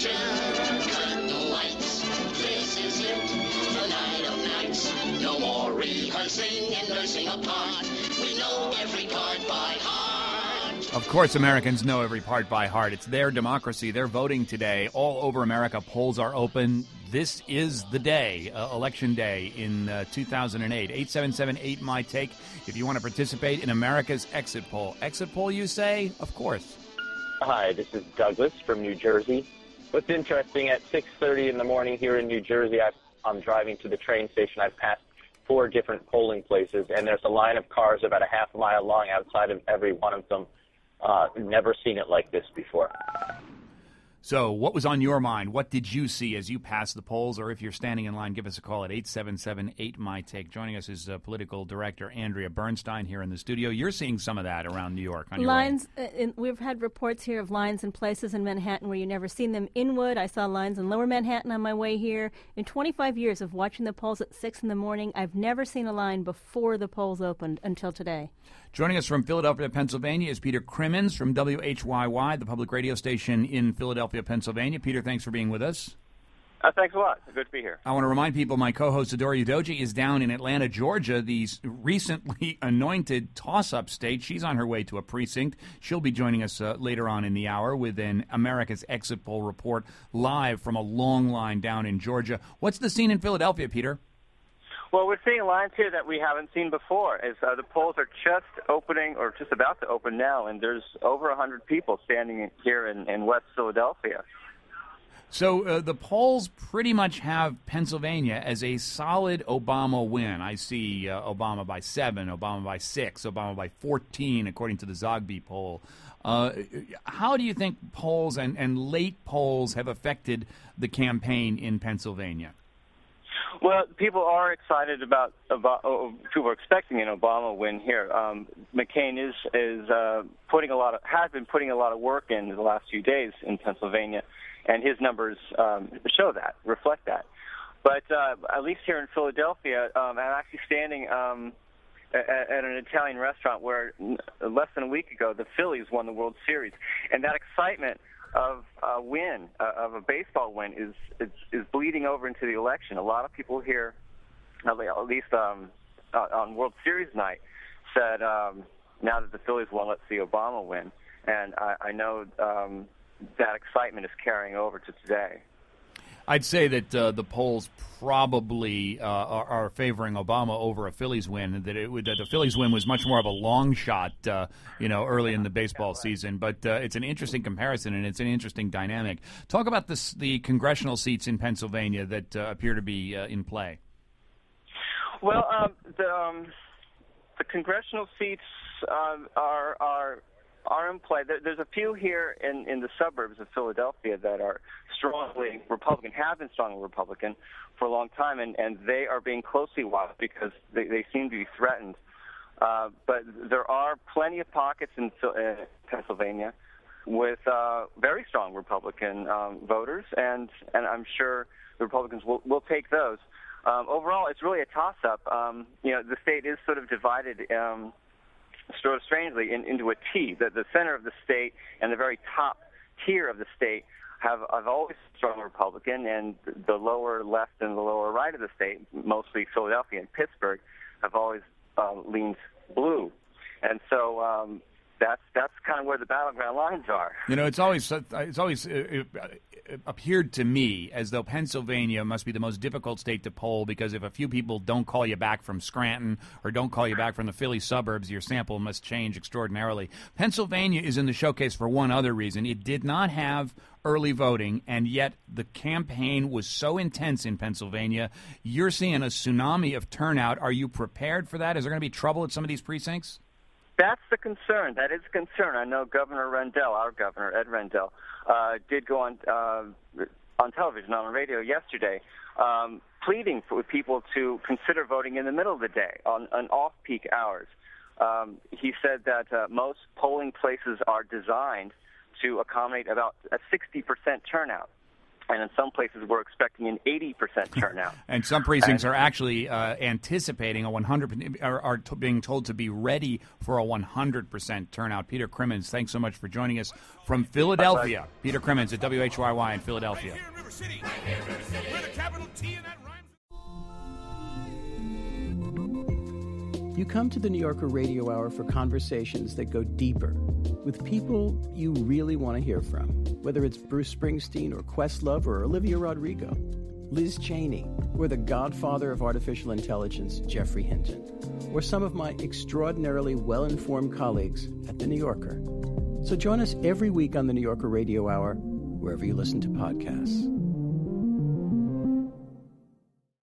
election. Cut the lights, this is it, the night of nights. No more rehearsing and nursing a part. We know every card by heart. Of course, Americans know every part by heart. It's their democracy. They're voting today. All over America, polls are open. This is the day, Election Day in 2008. 877-8-MY-TAKE if you want to participate in America's exit poll. Exit poll, you say? Of course. Hi, this is Douglas from New Jersey. What's interesting, at 6:30 in the morning here in New Jersey, I'm driving to the train station. I've passed 4 different polling places, and there's a line of cars about a half mile long outside of every one of them. Never seen it like this before. So what was on your mind? What did you see as you passed the polls? Or if you're standing in line, give us a call at 877-8-MY-TAKE. Joining us is political director Andrea Bernstein here in the studio. You're seeing some of that around New York on your lines. We've had reports here of lines in places in Manhattan where you never seen them. Inwood, I saw lines in Lower Manhattan on my way here. In 25 years of watching the polls at 6 in the morning, I've never seen a line before the polls opened until today. Joining us from Philadelphia, Pennsylvania is Peter Crimmins from WHYY, the public radio station in Philadelphia, Pennsylvania. Peter, thanks for being with us. Thanks a lot. Good to be here. I want to remind people my co-host Adora Udoji is down in Atlanta, Georgia, the recently anointed toss-up state. She's on her way to a precinct. She'll be joining us later on in the hour with an America's Exit Poll report live from a long line down in Georgia. What's the scene in Philadelphia, Peter? Well, we're seeing lines here that we haven't seen before. As the polls are just opening or just about to open now, and there's over 100 people standing here in West Philadelphia. So the polls pretty much have Pennsylvania as a solid Obama win. I see Obama by 7, Obama by 6, Obama by 14, according to the Zogby poll. How do you think polls and late polls have affected the campaign in Pennsylvania? Well, people are excited about people are expecting an Obama win here. McCain is has been putting a lot of work in the last few days in Pennsylvania, and his numbers reflect that. But at least here in Philadelphia, I'm actually standing at an Italian restaurant where less than a week ago the Phillies won the World Series, and that excitement of a win, of a baseball win, is bleeding over into the election. A lot of people here, at least on World Series night, said, now that the Phillies won, let's see Obama win. And I know that excitement is carrying over to today. I'd say that the polls probably are favoring Obama over a Phillies win. That the Phillies win was much more of a long shot, early in the baseball season. But it's an interesting comparison, and it's an interesting dynamic. Talk about the congressional seats in Pennsylvania that appear to be in play. Well, the congressional seats are in play. There's a few here in the suburbs of Philadelphia that are strongly Republican, have been strongly Republican for a long time, and they are being closely watched because they seem to be threatened. But there are plenty of pockets in Pennsylvania with very strong Republican voters, and I'm sure the Republicans will take those. Overall, it's really a toss-up. The state is sort of divided sort of strangely into a T. The center of the state and the very top tier of the state have always strong Republican, and the lower left and the lower right of the state, mostly Philadelphia and Pittsburgh, have always leaned blue. And so that's kind of where the battleground lines are. It's always appeared to me as though Pennsylvania must be the most difficult state to poll, because if a few people don't call you back from Scranton or don't call you back from the Philly suburbs, your sample must change extraordinarily. Pennsylvania is in the showcase for one other reason. It did not have early voting, and yet the campaign was so intense in Pennsylvania. You're seeing a tsunami of turnout. Are you prepared for that? Is there going to be trouble at some of these precincts? That's the concern. That is a concern. I know Governor Rendell, our governor, Ed Rendell, did go on television, on the radio yesterday, pleading with people to consider voting in the middle of the day, on off-peak hours. He said that most polling places are designed to accommodate about a 60% turnout. And in some places, we're expecting an 80% turnout. And some precincts are actually anticipating a 100%, being told to be ready for a 100% turnout. Peter Crimmins, thanks so much for joining us from Philadelphia. Peter Crimmins at WHYY in Philadelphia. You come to the New Yorker Radio Hour for conversations that go deeper with people you really want to hear from, whether it's Bruce Springsteen or Questlove or Olivia Rodrigo, Liz Cheney, or the godfather of artificial intelligence, Geoffrey Hinton, or some of my extraordinarily well-informed colleagues at The New Yorker. So join us every week on the New Yorker Radio Hour, wherever you listen to podcasts.